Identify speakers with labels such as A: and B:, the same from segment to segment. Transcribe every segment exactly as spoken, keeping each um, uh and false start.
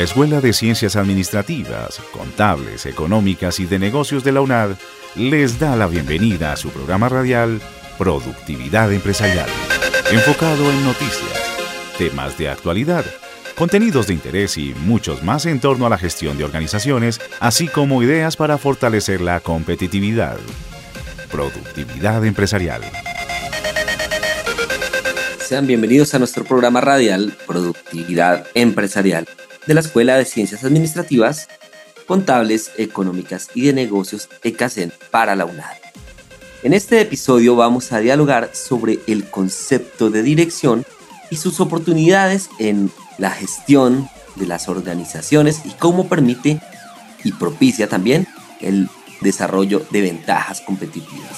A: La Escuela de Ciencias Administrativas, Contables, Económicas y de Negocios de la UNAD les da la bienvenida a su programa radial Productividad Empresarial, enfocado en noticias, temas de actualidad, contenidos de interés y muchos más en torno a la gestión de organizaciones, así como ideas para fortalecer la competitividad. Productividad Empresarial.
B: Sean bienvenidos a nuestro programa radial Productividad Empresarial de la Escuela de Ciencias Administrativas, Contables, Económicas y de Negocios ECACEN para la UNAD. En este episodio vamos a dialogar sobre el concepto de dirección y sus oportunidades en la gestión de las organizaciones y cómo permite y propicia también el desarrollo de ventajas competitivas.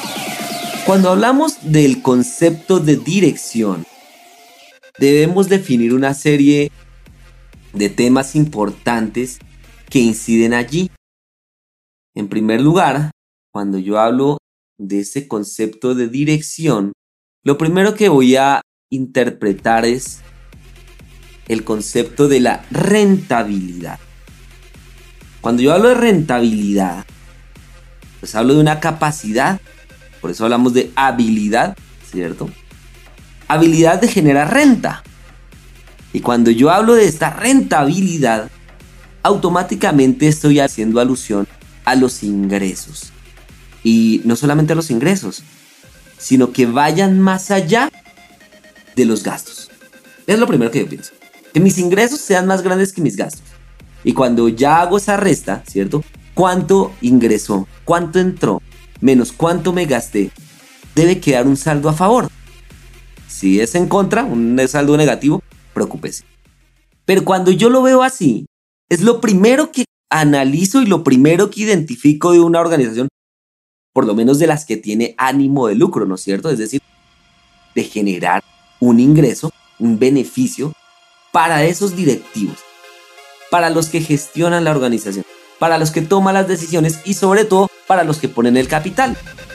B: Cuando hablamos del concepto de dirección, debemos definir una serie de temas importantes que inciden allí. En primer lugar, cuando yo hablo de ese concepto de dirección, lo primero que voy a interpretar es el concepto de la rentabilidad. Cuando yo hablo de rentabilidad, pues hablo de una capacidad, por eso hablamos de habilidad, ¿cierto? Habilidad de generar renta. Y cuando yo hablo de esta rentabilidad, automáticamente estoy haciendo alusión a los ingresos. Y no solamente a los ingresos, sino que vayan más allá de los gastos. Es lo primero que yo pienso. Que mis ingresos sean más grandes que mis gastos. Y cuando ya hago esa resta, ¿cierto? ¿Cuánto ingresó? ¿Cuánto entró? Menos cuánto me gasté. Debe quedar un saldo a favor. Si es en contra, un saldo negativo, preocúpese. Pero cuando yo lo veo así, es lo primero que analizo y lo primero que identifico de una organización, por lo menos de las que tiene ánimo de lucro, ¿no es cierto? Es decir, de generar un ingreso, un beneficio para esos directivos, para los que gestionan la organización, para los que toman las decisiones y sobre todo para los que ponen el capital,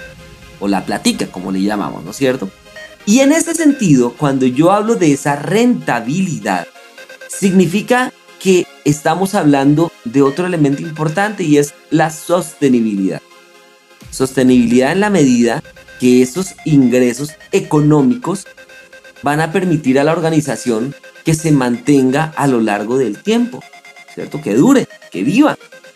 B: o la platica, como le llamamos, ¿no es cierto? Y en este sentido, cuando yo hablo de esa rentabilidad, significa que estamos hablando de otro elemento importante y es la sostenibilidad. Sostenibilidad en la medida que esos ingresos económicos van a permitir a la organización que se mantenga a lo largo del tiempo, ¿cierto? Que dure, que viva.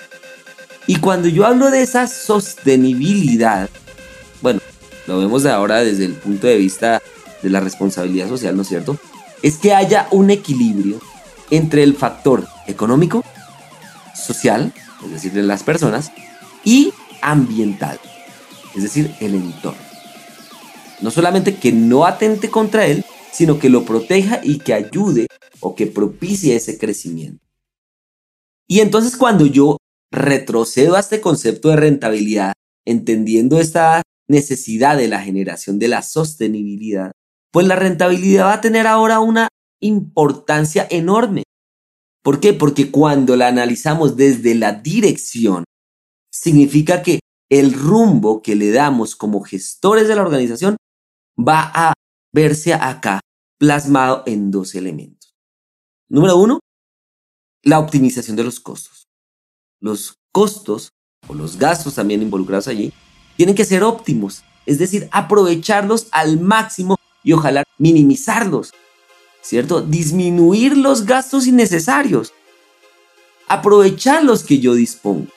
B: Y cuando yo hablo de esa sostenibilidad, bueno, lo vemos de ahora desde el punto de vista de la responsabilidad social, ¿no es cierto? Es que haya un equilibrio entre el factor económico, social, es decir, de las personas, y ambiental, es decir, el entorno. No solamente que no atente contra él, sino que lo proteja y que ayude o que propicie ese crecimiento. Y entonces cuando yo retrocedo a este concepto de rentabilidad, entendiendo esta necesidad de la generación de la sostenibilidad, pues la rentabilidad va a tener ahora una importancia enorme. ¿Por qué? Porque cuando la analizamos desde la dirección, significa que el rumbo que le damos como gestores de la organización va a verse acá plasmado en dos elementos. Número uno, la optimización de los costos. Los costos o los gastos también involucrados allí tienen que ser óptimos, es decir, aprovecharlos al máximo y ojalá minimizarlos, ¿cierto? Disminuir los gastos innecesarios, aprovechar los que yo dispongo.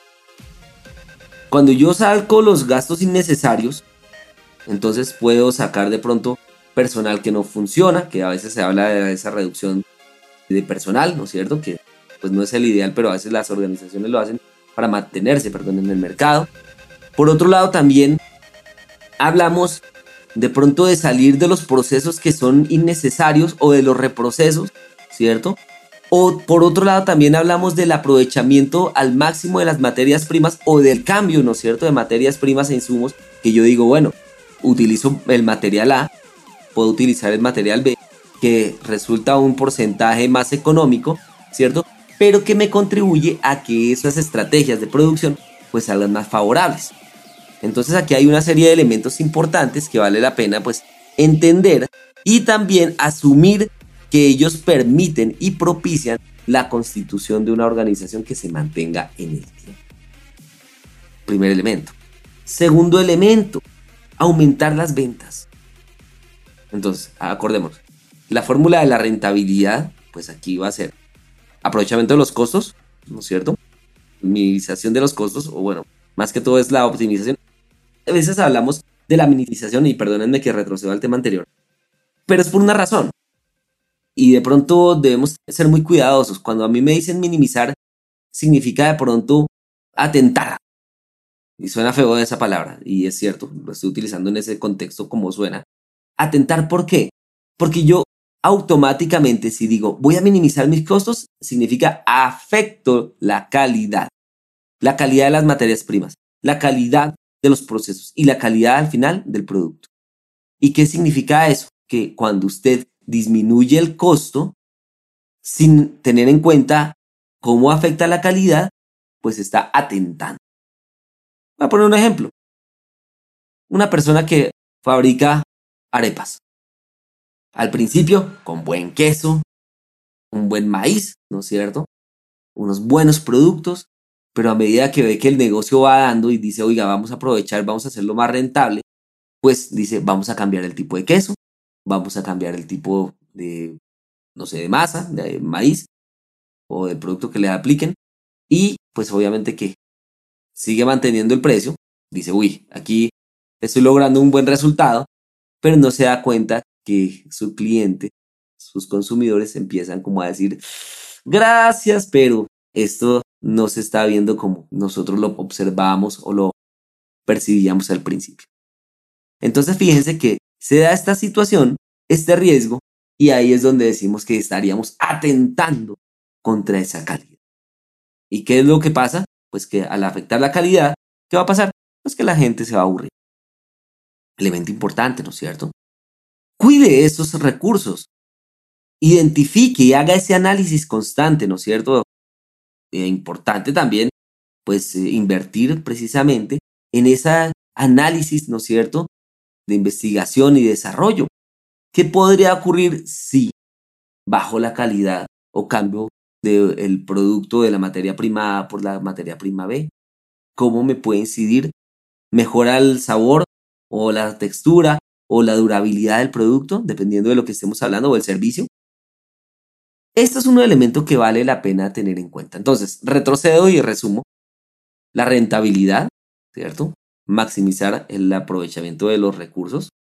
B: Cuando yo saco los gastos innecesarios, entonces puedo sacar de pronto personal que no funciona, que a veces se habla de esa reducción de personal, ¿no es cierto? Que pues no es el ideal, pero a veces las organizaciones lo hacen para mantenerse, perdón, en el mercado. Por otro lado, también hablamos de pronto de salir de los procesos que son innecesarios o de los reprocesos, ¿cierto? O por otro lado, también hablamos del aprovechamiento al máximo de las materias primas o del cambio, ¿no es cierto?, de materias primas e insumos, que yo digo, bueno, utilizo el material A, puedo utilizar el material B, que resulta un porcentaje más económico, ¿cierto?, pero que me contribuye a que esas estrategias de producción pues salgan más favorables. Entonces aquí hay una serie de elementos importantes que vale la pena pues entender y también asumir que ellos permiten y propician la constitución de una organización que se mantenga en el tiempo. Primer elemento. Segundo elemento, aumentar las ventas. Entonces, acordémonos, la fórmula de la rentabilidad, pues aquí va a ser aprovechamiento de los costos, ¿no es cierto? Minimización de los costos, o bueno, más que todo es la optimización. A veces hablamos de la minimización, y perdónenme que retrocedo al tema anterior, pero es por una razón. Y de pronto debemos ser muy cuidadosos. Cuando a mí me dicen minimizar, significa de pronto atentar. Y suena feo esa palabra, y es cierto, lo estoy utilizando en ese contexto como suena. Atentar, ¿por qué? Porque yo automáticamente, si digo voy a minimizar mis costos, significa afecto la calidad. La calidad de las materias primas, la calidad de los procesos y la calidad al final del producto. ¿Y qué significa eso? Que cuando usted disminuye el costo sin tener en cuenta cómo afecta la calidad, pues está atentando. Voy a poner un ejemplo. Una persona que fabrica arepas. Al principio, con buen queso, un buen maíz, ¿no es cierto? Unos buenos productos, pero a medida que ve que el negocio va dando y dice, oiga, vamos a aprovechar, vamos a hacerlo más rentable, pues dice, vamos a cambiar el tipo de queso, vamos a cambiar el tipo de, no sé, de masa, de maíz o del producto que le apliquen, y pues obviamente que sigue manteniendo el precio, dice, uy, aquí estoy logrando un buen resultado, pero no se da cuenta que su cliente, sus consumidores empiezan como a decir, gracias, pero esto no se está viendo como nosotros lo observamos o lo percibíamos al principio. Entonces fíjense que se da esta situación, este riesgo, y ahí es donde decimos que estaríamos atentando contra esa calidad. ¿Y qué es lo que pasa? Pues que al afectar la calidad, ¿qué va a pasar? Pues que la gente se va a aburrir. Elemento importante, ¿no es cierto? Cuide esos recursos. Identifique y haga ese análisis constante, ¿no es cierto? Eh, importante también, pues, eh, invertir precisamente en ese análisis, ¿no es cierto?, de investigación y desarrollo. ¿Qué podría ocurrir si bajo la calidad o cambio del producto de la materia prima A por la materia prima B? ¿Cómo me puede incidir? ¿Mejora el sabor o la textura o la durabilidad del producto, dependiendo de lo que estemos hablando, o el servicio? Esto es un elemento que vale la pena tener en cuenta. Entonces, retrocedo y resumo. La rentabilidad, ¿cierto? Maximizar el aprovechamiento de los recursos.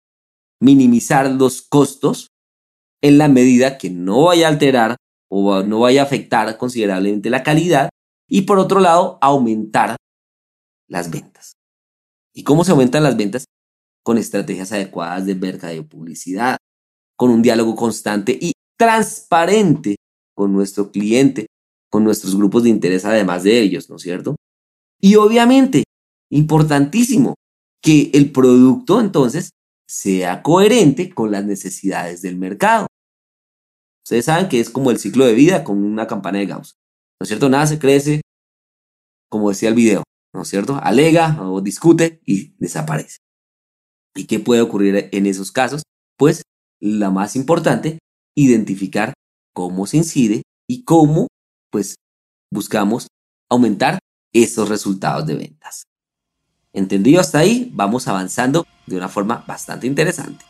B: Minimizar los costos en la medida que no vaya a alterar o no vaya a afectar considerablemente la calidad. Y por otro lado, aumentar las ventas. ¿Y cómo se aumentan las ventas? Con estrategias adecuadas de mercadeo y publicidad, con un diálogo constante y transparente con nuestro cliente, con nuestros grupos de interés además de ellos, ¿no es cierto? Y obviamente, importantísimo, que el producto entonces sea coherente con las necesidades del mercado. Ustedes saben que es como el ciclo de vida con una campana de Gauss, ¿no es cierto? Nace, crece, como decía el video, ¿no es cierto? Alega o discute y desaparece. ¿Y qué puede ocurrir en esos casos? Pues, la más importante, identificar cómo se incide y cómo, pues, buscamos aumentar esos resultados de ventas. ¿Entendido hasta ahí? Vamos avanzando de una forma bastante interesante.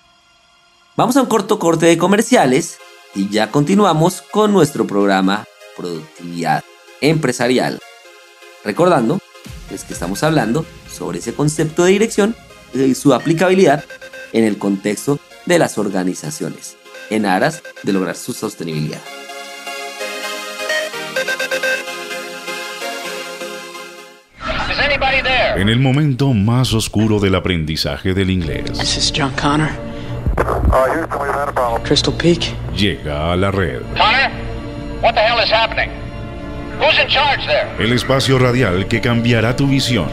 B: Vamos a un corto corte de comerciales y ya continuamos con nuestro programa Productividad Empresarial. Recordando, pues, que estamos hablando sobre ese concepto de dirección y su aplicabilidad en el contexto de las organizaciones, en aras de lograr su sostenibilidad.
A: En el momento más oscuro del aprendizaje del inglés,
C: This is John Connor. Crystal Peak.
A: llega a la red
D: Connor? What the hell is happening? Who's in charge there?
A: el espacio radial que cambiará tu visión.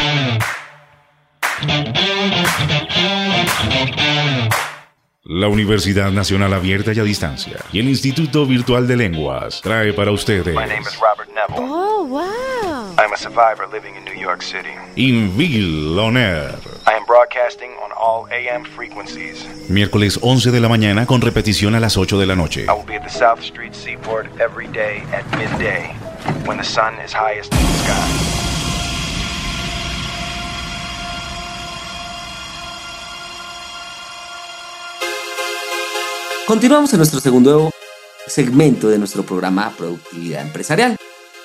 A: La Universidad Nacional Abierta y a Distancia y el Instituto Virtual de Lenguas trae para ustedes
E: My name is Robert Neville.
F: Oh, wow.
E: I'm a survivor living in New York City.
A: Inville On Air,
E: I am broadcasting
C: broadcasting on all A M frequencies.
A: Miércoles once de la mañana con repetición a las ocho de la noche.
C: I will be at the South Street Seaport every day at midday, when the sun is highest in the sky.
B: Continuamos en nuestro segundo segmento de nuestro programa Productividad Empresarial.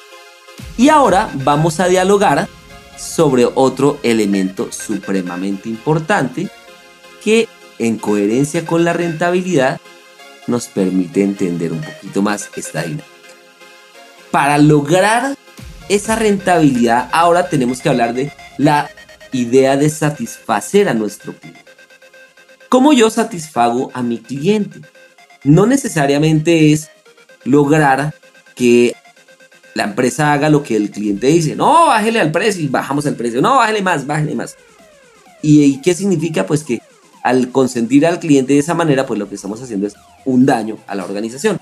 B: Y ahora vamos a dialogar sobre otro elemento supremamente importante que, en coherencia con la rentabilidad, nos permite entender un poquito más esta dinámica. Para lograr esa rentabilidad, ahora tenemos que hablar de la idea de satisfacer a nuestro cliente. ¿Cómo yo satisfago a mi cliente? No necesariamente es lograr que la empresa haga lo que el cliente dice. No, bájele al precio, y bajamos el precio. No, bájele más, bájele más. ¿Y, y qué significa? Pues que al consentir al cliente de esa manera, pues lo que estamos haciendo es un daño a la organización.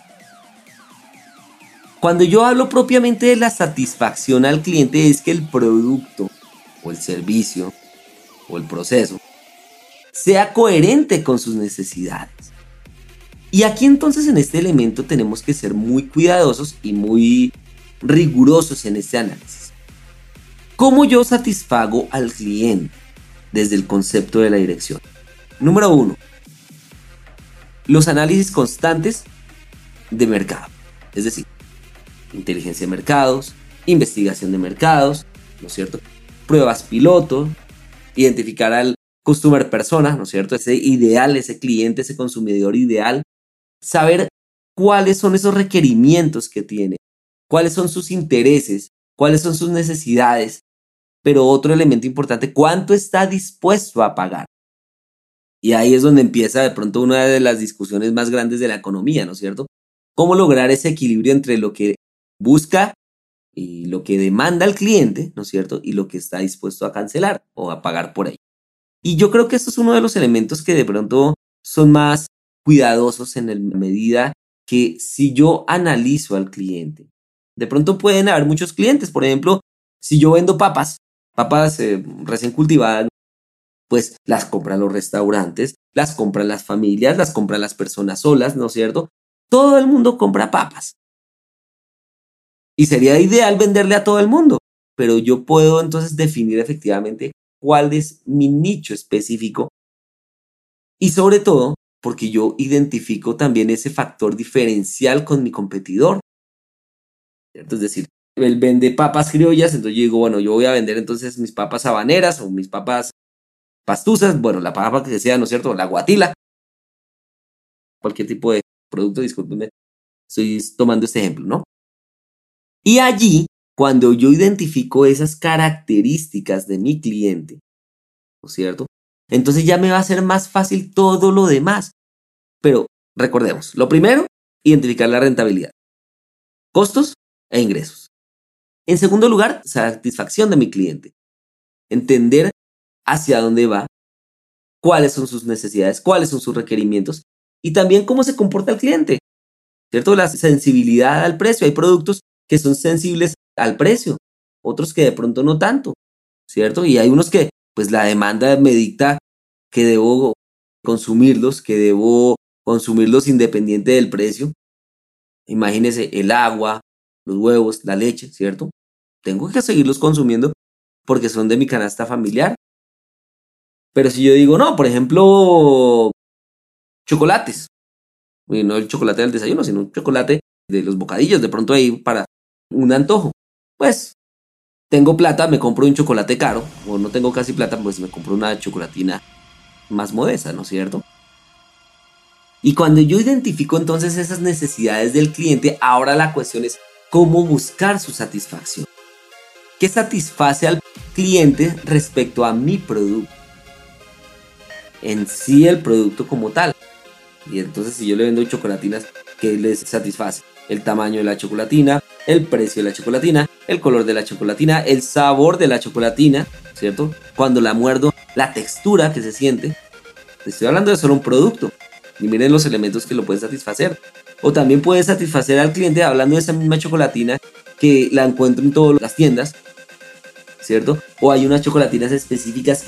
B: Cuando yo hablo propiamente de la satisfacción al cliente, es que el producto o el servicio o el proceso sea coherente con sus necesidades. Y aquí entonces en este elemento tenemos que ser muy cuidadosos y muy rigurosos en este análisis. ¿Cómo yo satisfago al cliente desde el concepto de la dirección? Número uno, los análisis constantes de mercado, es decir, inteligencia de mercados, investigación de mercados, ¿no es cierto? Pruebas piloto, identificar al customer persona, ¿no es cierto? Ese ideal, ese cliente, ese consumidor ideal. Saber cuáles son esos requerimientos que tiene, cuáles son sus intereses, cuáles son sus necesidades. Pero otro elemento importante, ¿cuánto está dispuesto a pagar? Y ahí es donde empieza de pronto una de las discusiones más grandes de la economía, ¿no es cierto? ¿Cómo lograr ese equilibrio entre lo que busca y lo que demanda el cliente, ¿no es cierto? Y lo que está dispuesto a cancelar o a pagar por ello. Y yo creo que esto es uno de los elementos que de pronto son más cuidadosos en la medida que si yo analizo al cliente. De pronto pueden haber muchos clientes, por ejemplo, si yo vendo papas, papas eh, recién cultivadas, pues las compran los restaurantes, las compran las familias, las compran las personas solas, ¿no es cierto? Todo el mundo compra papas. Y sería ideal venderle a todo el mundo, pero yo puedo entonces definir efectivamente cuál es mi nicho específico y sobre todo porque yo identifico también ese factor diferencial con mi competidor, ¿cierto? Es decir, él vende papas criollas, entonces yo digo, bueno, yo voy a vender entonces mis papas habaneras o mis papas pastuzas, bueno, la papa que sea, ¿no es cierto? La guatila, cualquier tipo de producto, discúlpenme, estoy tomando este ejemplo, ¿no? Y allí, cuando yo identifico esas características de mi cliente, ¿no es cierto? Entonces ya me va a ser más fácil todo lo demás. Pero recordemos, lo primero, identificar la rentabilidad, costos e ingresos. En segundo lugar, satisfacción de mi cliente. Entender hacia dónde va, cuáles son sus necesidades, cuáles son sus requerimientos y también cómo se comporta el cliente, ¿cierto? La sensibilidad al precio. Hay productos que son sensibles al precio, otros que de pronto no tanto, ¿cierto? Y hay unos que pues la demanda me dicta que debo consumirlos, que debo consumirlos independiente del precio. Imagínese el agua, los huevos, la leche, ¿cierto? Tengo que seguirlos consumiendo porque son de mi canasta familiar. Pero si yo digo, no, por ejemplo, chocolates, y no el chocolate del desayuno, sino un chocolate de los bocadillos, de pronto ahí para un antojo, pues tengo plata, me compro un chocolate caro, o no tengo casi plata, pues me compro una chocolatina más modesta, ¿no es cierto? Y cuando yo identifico entonces esas necesidades del cliente, ahora la cuestión es cómo buscar su satisfacción. ¿Qué satisface al cliente respecto a mi producto? En sí el producto como tal. Y entonces si yo le vendo chocolatinas, ¿qué les satisface? El tamaño de la chocolatina, el precio de la chocolatina, el color de la chocolatina, el sabor de la chocolatina, ¿cierto? Cuando la muerdo, la textura que se siente. Estoy hablando de solo un producto. Y miren los elementos que lo pueden satisfacer. O también puede satisfacer al cliente hablando de esa misma chocolatina que la encuentro en todas las tiendas, ¿cierto? O hay unas chocolatinas específicas que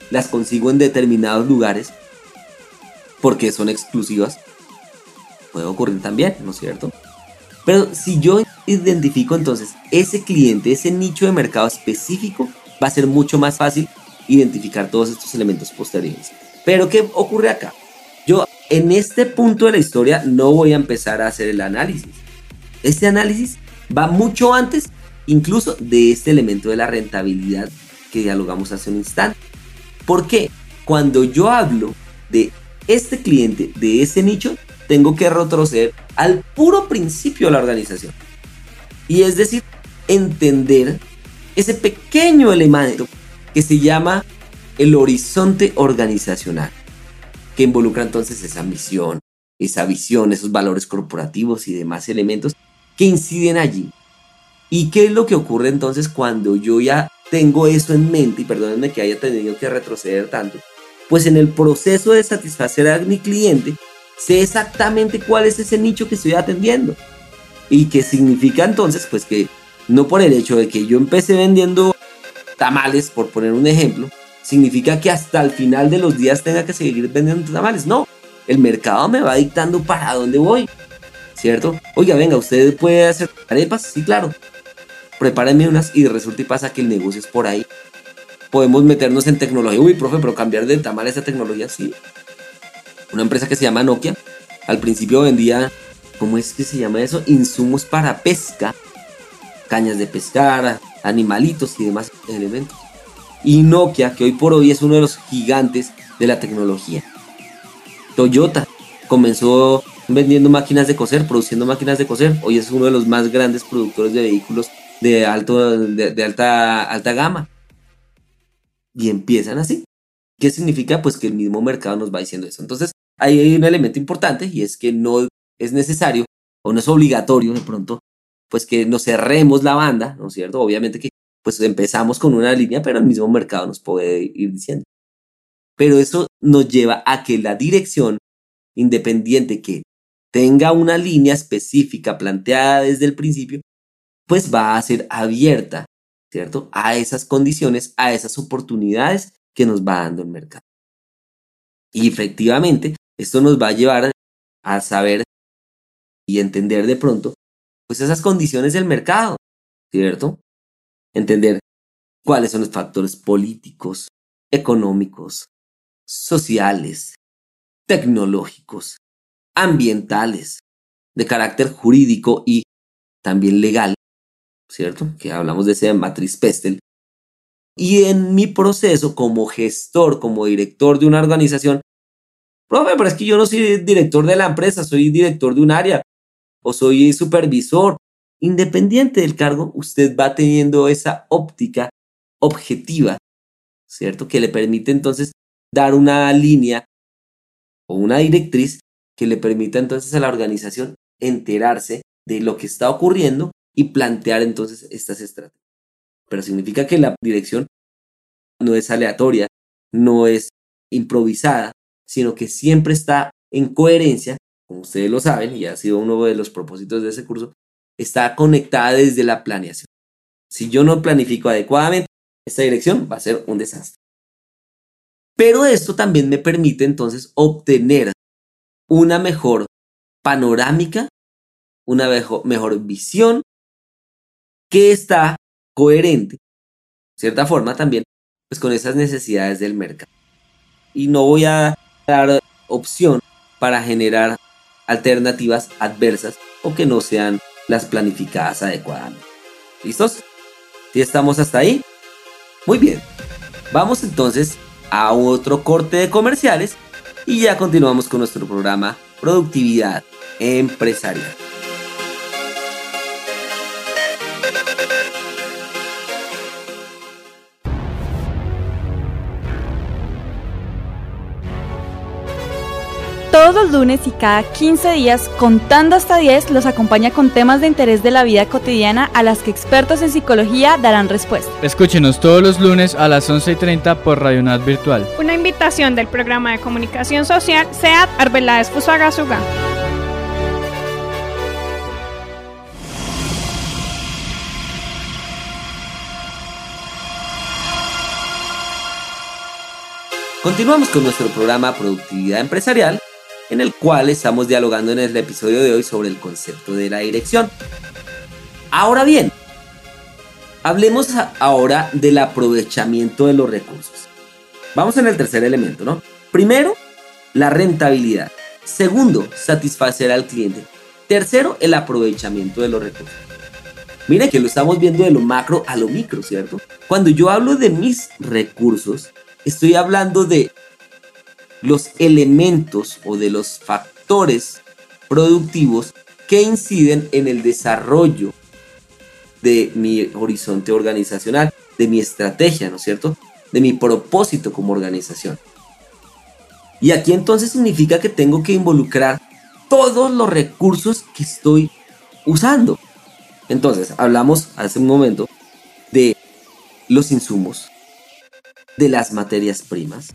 B: las consigo en determinados lugares porque son exclusivas. Puede ocurrir también, ¿no es cierto? Pero si yo identifico entonces ese cliente, ese nicho de mercado específico, va a ser mucho más fácil identificar todos estos elementos posteriores. Pero ¿qué ocurre acá? Yo en este punto de la historia no voy a empezar a hacer el análisis. Este análisis va mucho antes incluso de este elemento de la rentabilidad que dialogamos hace un instante. ¿Por qué? Cuando yo hablo de este cliente, de ese nicho, tengo que retroceder al puro principio de la organización. Y es decir, entender ese pequeño elemento que se llama el horizonte organizacional, que involucra entonces esa misión, esa visión, esos valores corporativos y demás elementos que inciden allí. ¿Y qué es lo que ocurre entonces cuando yo ya tengo eso en mente? Y perdónenme que haya tenido que retroceder tanto. Pues en el proceso de satisfacer a mi cliente, sé exactamente cuál es ese nicho que estoy atendiendo. Y qué significa entonces, pues que no por el hecho de que yo empecé vendiendo tamales, por poner un ejemplo, significa que hasta el final de los días tenga que seguir vendiendo tamales. No, el mercado me va dictando para dónde voy, ¿cierto? Oiga, venga, ¿usted puede hacer arepas? Sí, claro. Prepárenme unas y resulta y pasa que el negocio es por ahí. Podemos meternos en tecnología. Uy, profe, pero cambiar de tamales a tecnología, sí. Una empresa que se llama Nokia, al principio vendía, ¿cómo es que se llama eso? Insumos para pesca, cañas de pescar, animalitos y demás elementos. Y Nokia, que hoy por hoy es uno de los gigantes de la tecnología. Toyota comenzó vendiendo máquinas de coser, produciendo máquinas de coser. Hoy es uno de los más grandes productores de vehículos de, alto, de, de alta, alta gama. Y empiezan así. ¿Qué significa? Pues que el mismo mercado nos va diciendo eso. Entonces, ahí hay un elemento importante y es que no es necesario o no es obligatorio de pronto, pues que nos cerremos la banda, ¿no es cierto? Obviamente que pues empezamos con una línea, pero el mismo mercado nos puede ir diciendo. Pero eso nos lleva a que la dirección independiente que tenga una línea específica planteada desde el principio, pues va a ser abierta, ¿cierto? A esas condiciones, a esas oportunidades que nos va dando el mercado. Y efectivamente, esto nos va a llevar a saber y entender de pronto, pues esas condiciones del mercado, ¿cierto? Entender cuáles son los factores políticos, económicos, sociales, tecnológicos, ambientales, de carácter jurídico y también legal, ¿cierto? Que hablamos de esa matriz Pestel. Y en mi proceso como gestor, como director de una organización, profe, pero es que yo no soy director de la empresa, soy director de un área o soy supervisor. Independiente del cargo, usted va teniendo esa óptica objetiva, ¿cierto? Que le permite entonces dar una línea o una directriz que le permita entonces a la organización enterarse de lo que está ocurriendo y plantear entonces estas estrategias. Pero significa que la dirección no es aleatoria, no es improvisada, sino que siempre está en coherencia, como ustedes lo saben, y ha sido uno de los propósitos de ese curso, está conectada desde la planeación. Si yo no planifico adecuadamente, esta dirección va a ser un desastre. Pero esto también me permite entonces obtener una mejor panorámica, una mejor, mejor visión que está coherente, de cierta forma también, pues con esas necesidades del mercado. Y no voy a dar opción para generar alternativas adversas o que no sean las planificadas adecuadamente. ¿Listos? ¿Sí estamos hasta ahí? Muy bien. Vamos entonces a otro corte de comerciales y ya continuamos con nuestro programa Productividad Empresarial.
E: Todos los lunes y cada quince días, Contando hasta diez, los acompaña con temas de interés de la vida cotidiana a las que expertos en psicología darán respuesta.
F: Escúchenos todos los lunes a las once y treinta por Radionat Virtual.
G: Una invitación del programa de comunicación social SEAT Arbeláez Fusagasugá.
B: Continuamos con nuestro programa Productividad Empresarial, en el cual estamos dialogando en el episodio de hoy sobre el concepto de la dirección. Ahora bien, hablemos ahora del aprovechamiento de los recursos. Vamos en el tercer elemento, ¿no? Primero, la rentabilidad. Segundo, satisfacer al cliente. Tercero, el aprovechamiento de los recursos. Miren que lo estamos viendo de lo macro a lo micro, ¿cierto? Cuando yo hablo de mis recursos, estoy hablando de los elementos o de los factores productivos que inciden en el desarrollo de mi horizonte organizacional, de mi estrategia, ¿no es cierto? De mi propósito como organización. Y aquí entonces significa que tengo que involucrar todos los recursos que estoy usando. Entonces, hablamos hace un momento de los insumos, de las materias primas,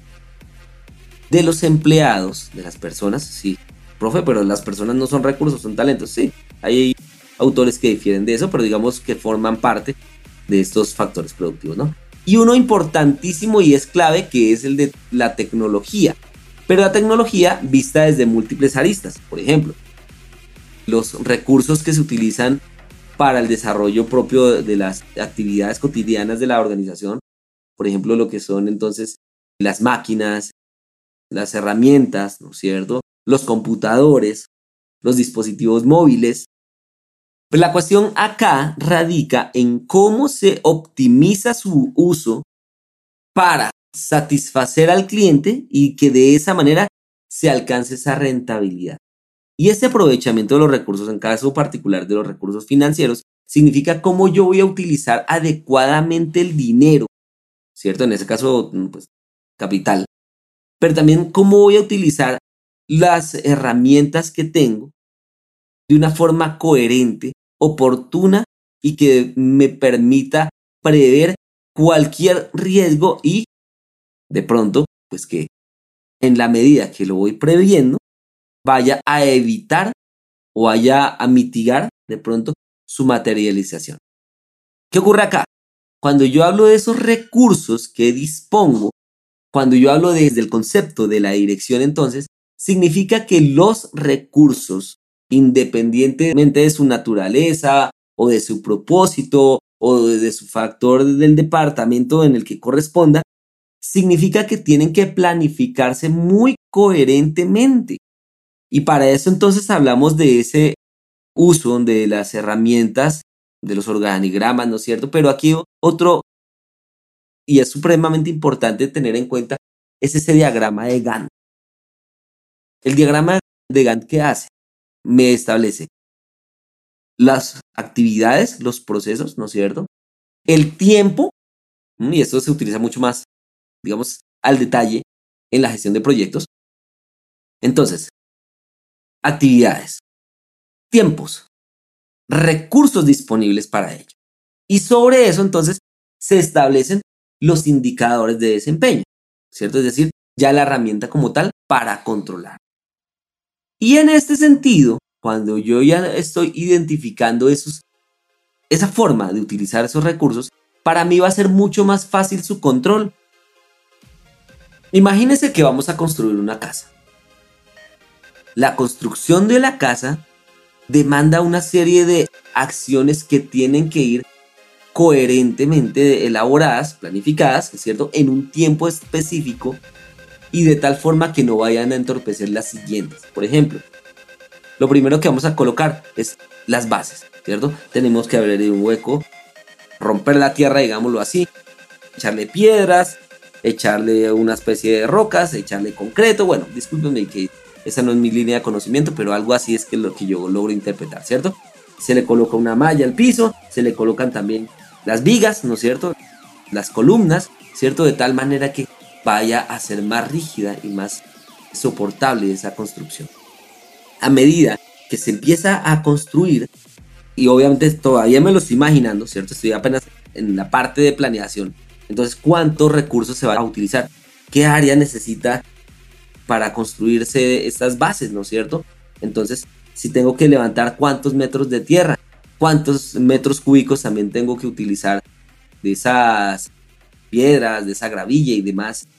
B: de los empleados, de las personas. Sí, profe, pero las personas no son recursos, son talentos. Sí, hay autores que difieren de eso, pero digamos que forman parte de estos factores productivos, ¿no? Y uno importantísimo y es clave, que es el de la tecnología. Pero la tecnología vista desde múltiples aristas. Por ejemplo, los recursos que se utilizan para el desarrollo propio de las actividades cotidianas de la organización. Por ejemplo, lo que son entonces las máquinas, las herramientas, ¿no es cierto? Los computadores, los dispositivos móviles. Pues la cuestión acá radica en cómo se optimiza su uso para satisfacer al cliente y que de esa manera se alcance esa rentabilidad. Y ese aprovechamiento de los recursos, en caso particular de los recursos financieros, significa cómo yo voy a utilizar adecuadamente el dinero, ¿cierto? En ese caso, pues, capital. Pero también cómo voy a utilizar las herramientas que tengo de una forma coherente, oportuna y que me permita prever cualquier riesgo y de pronto, pues que en la medida que lo voy previendo, vaya a evitar o vaya a mitigar de pronto su materialización. ¿Qué ocurre acá? Cuando yo hablo de esos recursos que dispongo, cuando yo hablo desde el concepto de la dirección, entonces, significa que los recursos, independientemente de su naturaleza o de su propósito o de su factor del departamento en el que corresponda, significa que tienen que planificarse muy coherentemente. Y para eso entonces hablamos de ese uso de las herramientas, de los organigramas, ¿no es cierto? Pero aquí otro, y es supremamente importante tener en cuenta, es ese diagrama de Gantt. El diagrama de Gantt, ¿qué hace? Me establece las actividades, los procesos, ¿no es cierto? El tiempo, y esto se utiliza mucho más, digamos, al detalle en la gestión de proyectos. Entonces, actividades, tiempos, recursos disponibles para ello. Y sobre eso, entonces, se establecen los indicadores de desempeño, ¿cierto? Es decir, ya la herramienta como tal para controlar. Y en este sentido, cuando yo ya estoy identificando esos, esa forma de utilizar esos recursos, para mí va a ser mucho más fácil su control. Imagínense que vamos a construir una casa. La construcción de la casa demanda una serie de acciones que tienen que ir coherentemente elaboradas, planificadas, ¿es cierto?, en un tiempo específico y de tal forma que no vayan a entorpecer las siguientes. Por ejemplo, lo primero que vamos a colocar es las bases, ¿cierto? Tenemos que abrir un hueco, romper la tierra, digámoslo así, echarle piedras, echarle una especie de rocas, echarle concreto. Bueno, discúlpenme que esa no es mi línea de conocimiento, pero algo así es que lo que yo logro interpretar, ¿cierto? Se le coloca una malla al piso, se le colocan también las vigas, ¿no es cierto? Las columnas, ¿cierto? De tal manera que vaya a ser más rígida y más soportable esa construcción. A medida que se empieza a construir, y obviamente todavía me lo estoy imaginando, ¿cierto? Estoy apenas en la parte de planeación. Entonces, ¿cuántos recursos se van a utilizar? ¿Qué área necesita para construirse estas bases, ¿no es cierto? Entonces, si tengo que levantar cuántos metros de tierra, cuántos metros cúbicos también tengo que utilizar de esas piedras, de esa gravilla y demás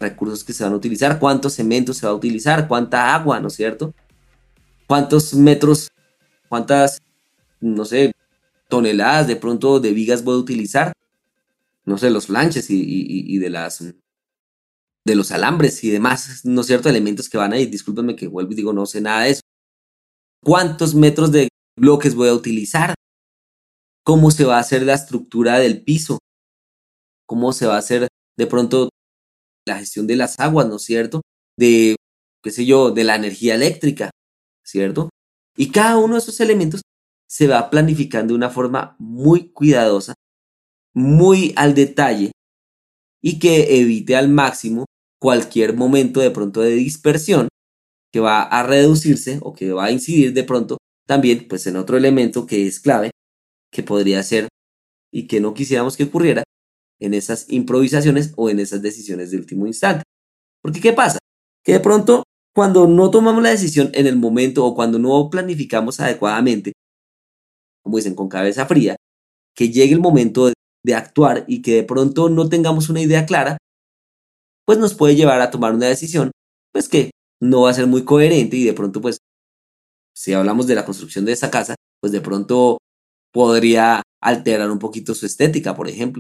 B: recursos que se van a utilizar, cuánto cemento se va a utilizar, cuánta agua, ¿no es cierto? Cuántos metros, cuántas, no sé, toneladas de pronto de vigas voy a utilizar, no sé, los flanches y, y, y de las de los alambres y demás, ¿no es cierto? Elementos que van ahí, discúlpenme que vuelvo y digo, no sé nada de eso. ¿Cuántos metros de bloques voy a utilizar? ¿Cómo se va a hacer la estructura del piso? ¿Cómo se va a hacer de pronto la gestión de las aguas, ¿no es cierto? De, qué sé yo, de la energía eléctrica, ¿cierto? Y cada uno de esos elementos se va planificando de una forma muy cuidadosa, muy al detalle y que evite al máximo cualquier momento de pronto de dispersión que va a reducirse o que va a incidir de pronto también pues en otro elemento que es clave, que podría ser y que no quisiéramos que ocurriera en esas improvisaciones o en esas decisiones de último instante. Porque ¿qué pasa? Que de pronto cuando no tomamos la decisión en el momento o cuando no planificamos adecuadamente, como dicen, con cabeza fría, que llegue el momento de, de actuar y que de pronto no tengamos una idea clara, pues nos puede llevar a tomar una decisión pues que no va a ser muy coherente y de pronto pues si hablamos de la construcción de esa casa, pues de pronto podría alterar un poquito su estética, por ejemplo.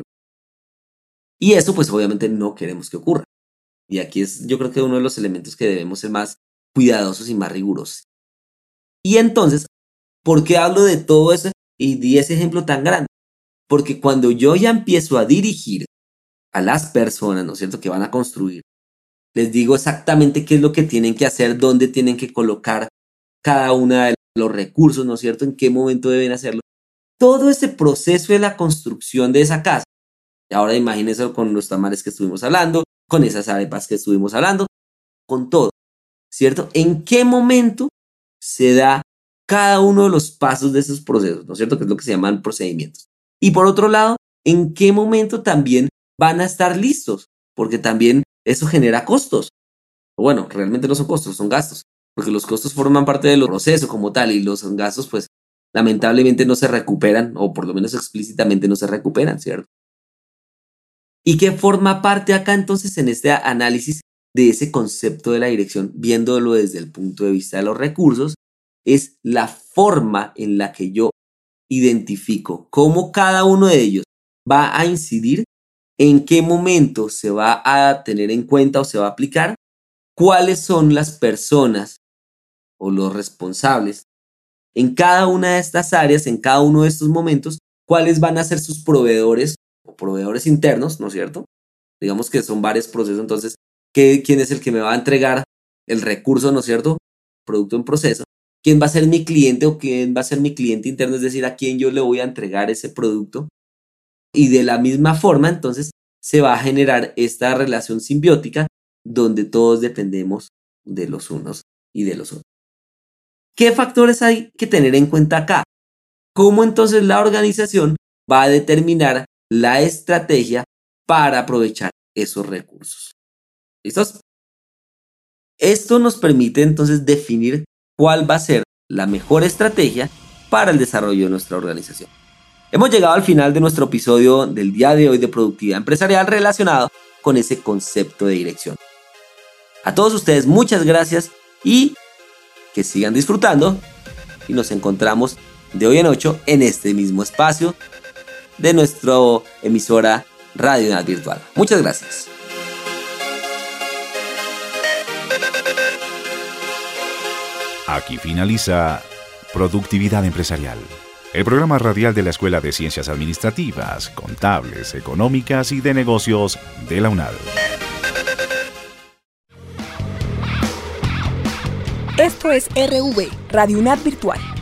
B: Y eso pues obviamente no queremos que ocurra. Y aquí es yo creo que uno de los elementos que debemos ser más cuidadosos y más rigurosos. Y entonces, ¿por qué hablo de todo eso y di ese ejemplo tan grande? Porque cuando yo ya empiezo a dirigir a las personas, ¿no es cierto?, que van a construir, les digo exactamente qué es lo que tienen que hacer, dónde tienen que colocar cada uno de los recursos, ¿no es cierto?, en qué momento deben hacerlo. Todo ese proceso de la construcción de esa casa. Y ahora imagínense con los tamales que estuvimos hablando, con esas arepas que estuvimos hablando, con todo, ¿cierto? ¿En qué momento se da cada uno de los pasos de esos procesos, ¿no es cierto?, que es lo que se llaman procedimientos? Y por otro lado, ¿en qué momento también van a estar listos? Porque también eso genera costos. Bueno, realmente no son costos, son gastos, porque los costos forman parte del proceso como tal y los gastos pues lamentablemente no se recuperan, o por lo menos explícitamente no se recuperan, ¿cierto? ¿Y qué forma parte acá entonces en este análisis de ese concepto de la dirección, viéndolo desde el punto de vista de los recursos? Es la forma en la que yo identifico cómo cada uno de ellos va a incidir, en qué momento se va a tener en cuenta o se va a aplicar, cuáles son las personas o los responsables en cada una de estas áreas, en cada uno de estos momentos, cuáles van a ser sus proveedores o proveedores internos, ¿no es cierto? Digamos que son varios procesos, entonces, ¿qué, ¿quién es el que me va a entregar el recurso, ¿no es cierto? Producto en proceso. ¿Quién va a ser mi cliente o quién va a ser mi cliente interno? Es decir, a quién yo le voy a entregar ese producto. Y de la misma forma, entonces, se va a generar esta relación simbiótica donde todos dependemos de los unos y de los otros. ¿Qué factores hay que tener en cuenta acá? ¿Cómo entonces la organización va a determinar la estrategia para aprovechar esos recursos? ¿Listos? Esto nos permite entonces definir cuál va a ser la mejor estrategia para el desarrollo de nuestra organización. Hemos llegado al final de nuestro episodio del día de hoy de productividad empresarial relacionado con ese concepto de dirección. A todos ustedes muchas gracias y que sigan disfrutando y nos encontramos de hoy en ocho en este mismo espacio de nuestra emisora Radio Unidad Virtual. Muchas gracias.
A: Aquí finaliza Productividad Empresarial, el programa radial de la Escuela de Ciencias Administrativas, Contables, Económicas y de Negocios de la UNAD.
H: Esto es R V, Radio Unidad Virtual.